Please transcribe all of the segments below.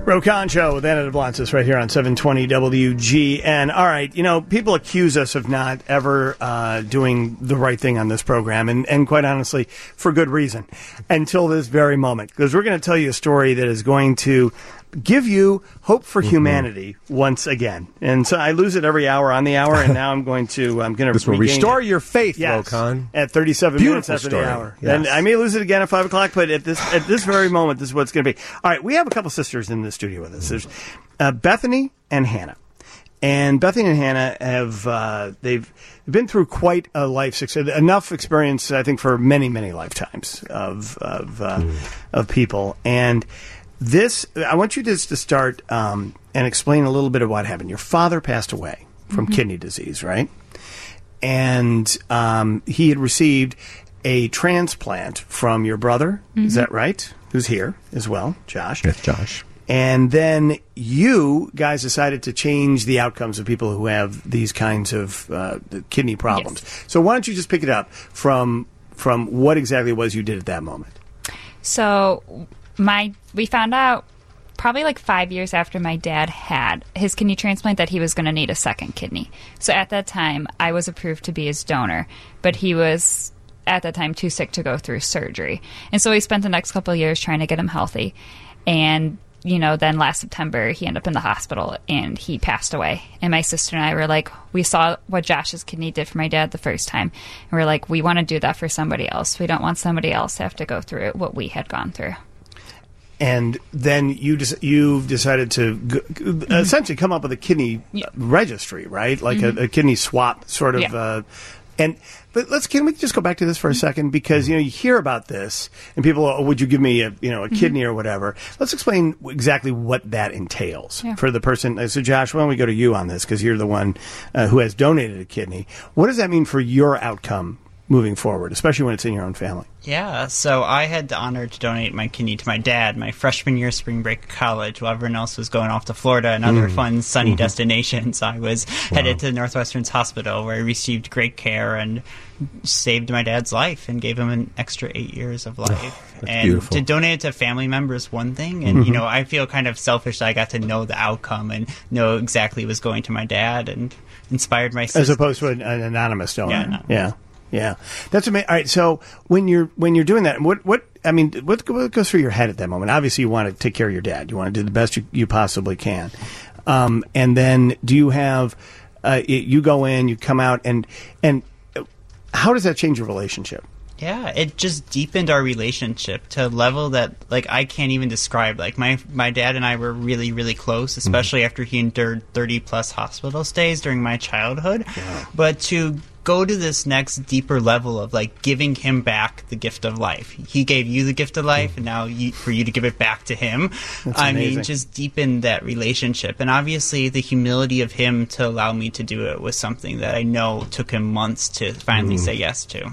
Ro Khan Show with Anna DeBlancis right here on 720 WGN. All right, people accuse us of not ever doing the right thing on this program, and quite honestly, for good reason, until this very moment. Because we're going to tell you a story that is going to give you hope for humanity once again. And so I lose it every hour on the hour, and now I'm going to this will restore your faith, Ro Khan. At 37 minutes after story. the hour. Yes. And I may lose it again at 5 o'clock, but at this very moment, this is what it's going to be. All right, we have a couple sisters in the studio with us. There's Bethany and Hannah. And Bethany and Hannah have they've been through quite a life success, enough experience, I think, for many, many lifetimes of people. And this, I want you just to start and explain a little bit of what happened. Your father passed away from kidney disease, right? And he had received a transplant from your brother. Is that right? Who's here as well, Josh. Yes, Josh. And then you guys decided to change the outcomes of people who have these kinds of kidney problems. Yes. So why don't you just pick it up from what exactly it was you did at that moment? So we found out probably like 5 years after my dad had his kidney transplant that he was going to need a second kidney. So at that time, I was approved to be his donor, but he was at that time too sick to go through surgery. And so we spent the next couple of years trying to get him healthy. And then last September, he ended up in the hospital and he passed away. And my sister and I were like, we saw what Josh's kidney did for my dad the first time. And we're like, we want to do that for somebody else. We don't want somebody else to have to go through what we had gone through. And then you decided to essentially come up with a kidney registry, right? Like a kidney swap sort of. Yeah. But can we just go back to this for a second? Because, you hear about this and people, would you give me a kidney or whatever? Let's explain exactly what that entails for the person. So Josh, why don't we go to you on this? Because you're the one who has donated a kidney. What does that mean for your outcome moving forward, especially when it's in your own family? Yeah, so I had the honor to donate my kidney to my dad my freshman year spring break of college while everyone else was going off to Florida and other fun, sunny destinations. I was headed to Northwestern's hospital where I received great care and saved my dad's life and gave him an extra 8 years of life. And beautiful. To donate it to family members, one thing. And, I feel kind of selfish that I got to know the outcome and know exactly what was going to my dad and inspired my sister. As opposed to an anonymous donor. Yeah, anonymous. Yeah. Yeah, that's amazing. All right, so when you're doing that, what goes through your head at that moment? Obviously, you want to take care of your dad. You want to do the best you possibly can, and then do you have you go in, you come out, and how does that change your relationship? Yeah, it just deepened our relationship to a level that, I can't even describe. My dad and I were really, really close, especially after he endured 30-plus hospital stays during my childhood. Yeah. But to go to this next deeper level of, giving him back the gift of life. He gave you the gift of life, and now for you to give it back to him. That's amazing. Just deepened that relationship. And obviously, the humility of him to allow me to do it was something that I know took him months to finally say yes to.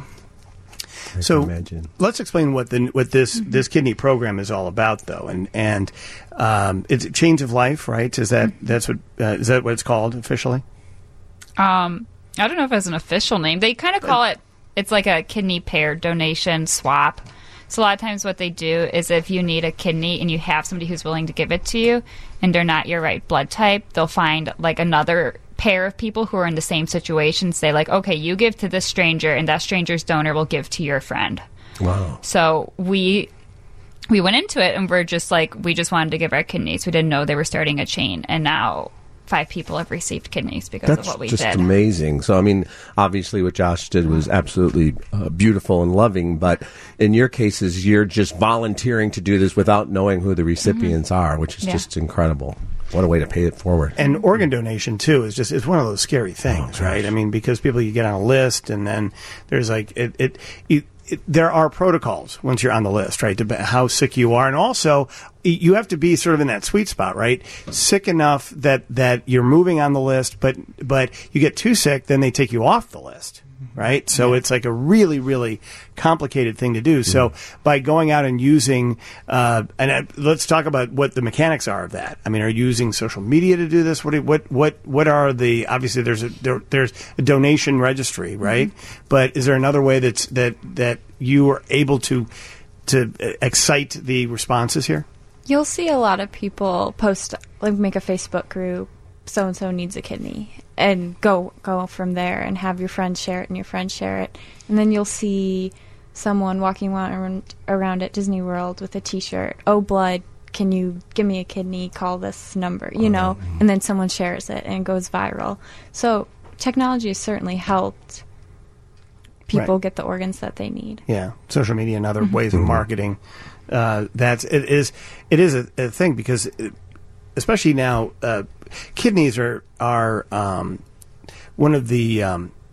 So let's explain what this kidney program is all about, though, and it's Change of Life, right? Is that what it's called officially? I don't know if it's an official name. They kind of call it. It's like a kidney pair donation swap. So a lot of times, what they do is if you need a kidney and you have somebody who's willing to give it to you, and they're not your right blood type, they'll find another pair of people who are in the same situation, say okay, you give to this stranger and that stranger's donor will give to your friend. Wow. So we went into it and we're just we just wanted to give our kidneys. We didn't know they were starting a chain, and now 5 people have received kidneys because of what we did. That's just amazing. So, obviously what Josh did was absolutely beautiful and loving, but in your cases, you're just volunteering to do this without knowing who the recipients are, which is just incredible. What a way to pay it forward. And organ donation, too, is one of those scary things, right? Because people, you get on a list, and then there's there are protocols once you're on the list, right, to how sick you are. And also, you have to be sort of in that sweet spot, right? Sick enough that you're moving on the list, but you get too sick, then they take you off the list, right? So it's a really, really complicated thing to do. So by going out and using, let's talk about what the mechanics are of that. Are you using social media to do this? What are the, obviously there's a donation registry, right? But is there another way that you are able to excite the responses here? You'll see a lot of people post, like, make a Facebook group, so-and-so needs a kidney, and go from there and have your friends share it and your friends share it. And then you'll see someone walking around at Disney World with a T-shirt, "Oh, blood, can you give me a kidney? Call this number," you know, and then someone shares it and it goes viral. So technology has certainly helped people get the organs that they need. Yeah, social media and other ways of marketing. It is a thing because, especially now, kidneys are one of the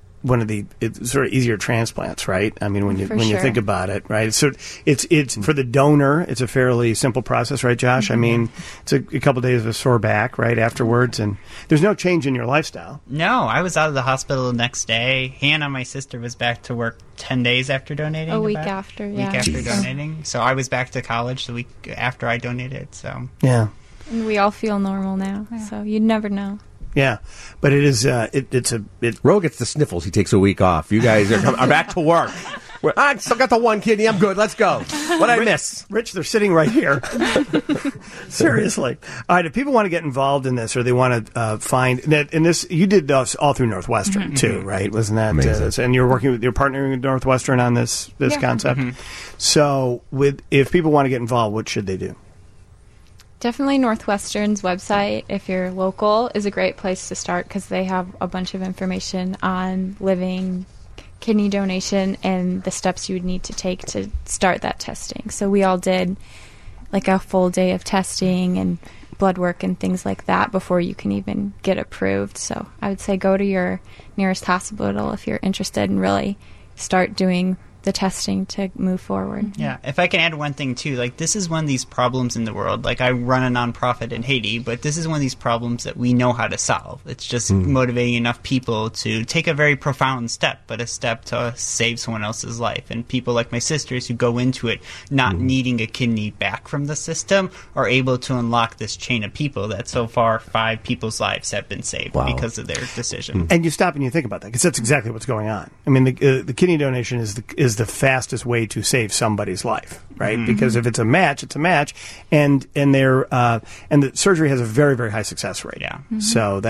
sort of easier transplants, right? I mean, when you think about it, right? So it's for the donor, it's a fairly simple process, right, Josh? I mean, it's a couple days of a sore back, right, afterwards, and there's no change in your lifestyle. No, I was out of the hospital the next day. Hannah, my sister, was back to work 10 days after donating. A week after, yeah. Week after donating. So I was back to college the week after I donated. So yeah, and we all feel normal now, so you'd never know. Yeah, but it is. Ro gets the sniffles. He takes a week off. You guys are back to work. I still got the one kidney. I'm good. Let's go. What I miss? Rich, they're sitting right here. Seriously. All right, if people want to get involved in this or they want to find that in this, you did this all through Northwestern too, right? Wasn't that? And you're partnering with Northwestern on this concept. So, if people want to get involved, what should they do? Definitely Northwestern's website, if you're local, is a great place to start because they have a bunch of information on living, kidney donation, and the steps you would need to take to start that testing. So we all did like a full day of testing and blood work and things like that before you can even get approved. So I would say go to your nearest hospital if you're interested and really start doing the testing to move forward. Yeah, if I can add one thing too, like this is one of these problems in the world. Like I run a nonprofit in Haiti, but this is one of these problems that we know how to solve. It's just motivating enough people to take a very profound step, but a step to save someone else's life. And people like my sisters who go into it not needing a kidney back from the system are able to unlock this chain of people that so far 5 people's lives have been saved because of their decision. And you stop and you think about that because that's exactly what's going on. I mean, the kidney donation is the fastest way to save somebody's life, right? Because if it's a match, it's a match, and the surgery has a very, very high success rate. Yeah. So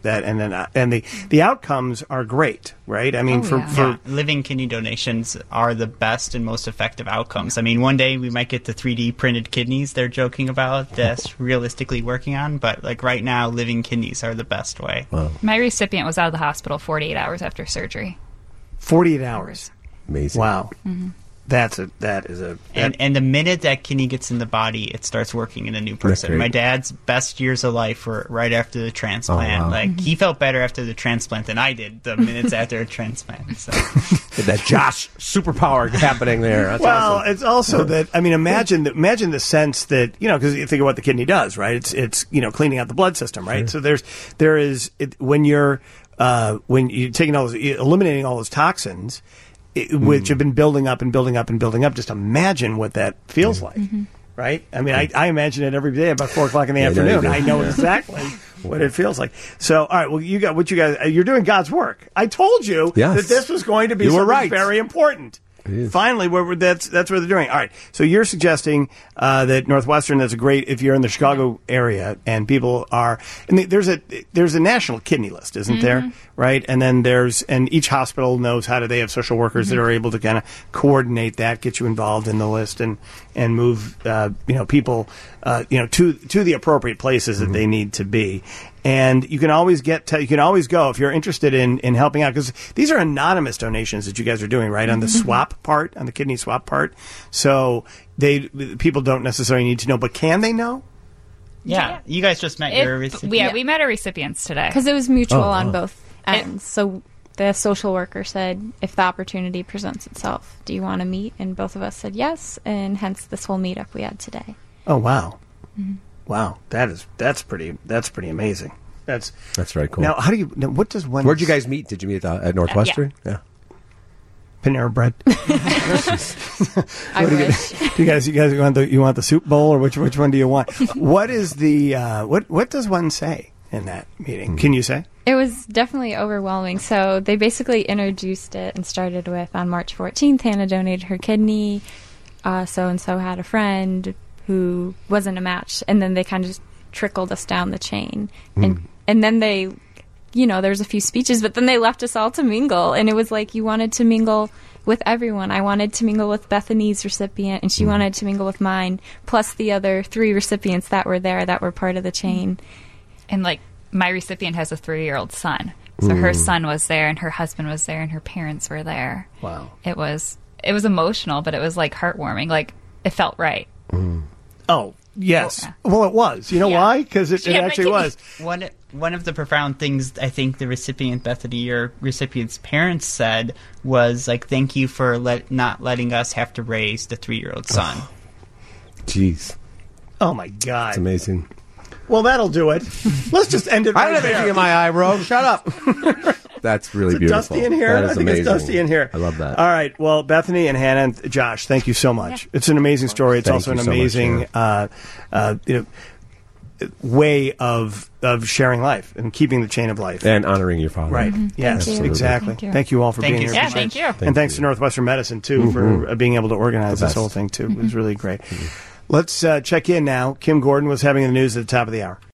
the outcomes are great, right? I mean, for living kidney donations are the best and most effective outcomes. I mean, one day we might get the 3D printed kidneys they're joking about that's realistically working on, but like right now, living kidneys are the best way. Wow. My recipient was out of the hospital 48 hours after surgery. 48 hours. Amazing. Wow. And the minute that kidney gets in the body, it starts working in a new person. My dad's best years of life were right after the transplant. Oh, wow. Like he felt better after the transplant than I did the minutes after a transplant. So that Josh superpower happening there. That's awesome. It's also that, I mean, imagine the sense that, because you think of what the kidney does, right? It's cleaning out the blood system, right? So when you're taking eliminating all those toxins, which have been building up and building up and building up. Just imagine what that feels like, right? I mean, I imagine it every day about 4 o'clock in the afternoon. I know exactly what it feels like. So, all right, well, you're doing God's work. I told you that this was going to be something very important. Finally, that's what they're doing. All right, so you're suggesting that Northwestern, that's a great if you're in the Chicago area and people are. And there's a national kidney list, isn't there? Right, and then and each hospital knows they have social workers that are able to kind of coordinate that, get you involved in the list, and move people to the appropriate places that they need to be. And you can always go if you're interested in helping out, because these are anonymous donations that you guys are doing, right? On the swap part, on the kidney swap part. So people don't necessarily need to know, but can they know? Yeah. You guys just met your recipients. Yeah, we met our recipients today. Because it was mutual on both ends. So the social worker said, if the opportunity presents itself, do you want to meet? And both of us said yes, and hence this whole meetup we had today. Oh, wow. Wow, that's pretty amazing. That's very cool. Now, what does one? Where'd you guys meet? Did you meet at Northwestern? Yeah. Panera Bread. I wish. Do you want the soup bowl, or which one do you want? What is the what does one say in that meeting? Can you say? It was definitely overwhelming. So they basically introduced it and started with, on March 14th, Hannah donated her kidney. So-and-so had a friend who wasn't a match, and then they kind of just trickled us down the chain, and then they, there's a few speeches, but then they left us all to mingle, and it was like you wanted to mingle with everyone. I wanted to mingle with Bethany's recipient, and she wanted to mingle with mine, plus the other 3 recipients that were there that were part of the chain. And like my recipient has a 3-year-old son, so her son was there, and her husband was there, and her parents were there. Wow. It was emotional, but it was like heartwarming. Like it felt right. Oh, yes. Well, it was. You know why? Because it actually was. One of the profound things I think the recipient, Bethany, your recipient's parents said was like, "Thank you for not letting us have to raise the 3-year-old son." Jeez. Oh, my God. It's amazing. Well, that'll do it. Let's just end it I right don't have there. anything in my eye, Ro. Shut up. That's really Is it beautiful. dusty in here? That is I think amazing. it's dusty in here. I love that. All right. Well, Bethany and Hannah and Josh, thank you so much. It's an amazing story. It's Thank also an you so much, amazing way of sharing life and keeping the chain of life. And honoring your father. Right. Yes, Thank you. exactly. Thank you. Thank you all for Thank being you. here. Yeah, thank you. And thanks to Northwestern Medicine, too, for being able to organize The this best. whole thing, too. It was really great. Let's check in now. Kim Gordon was having the news at the top of the hour.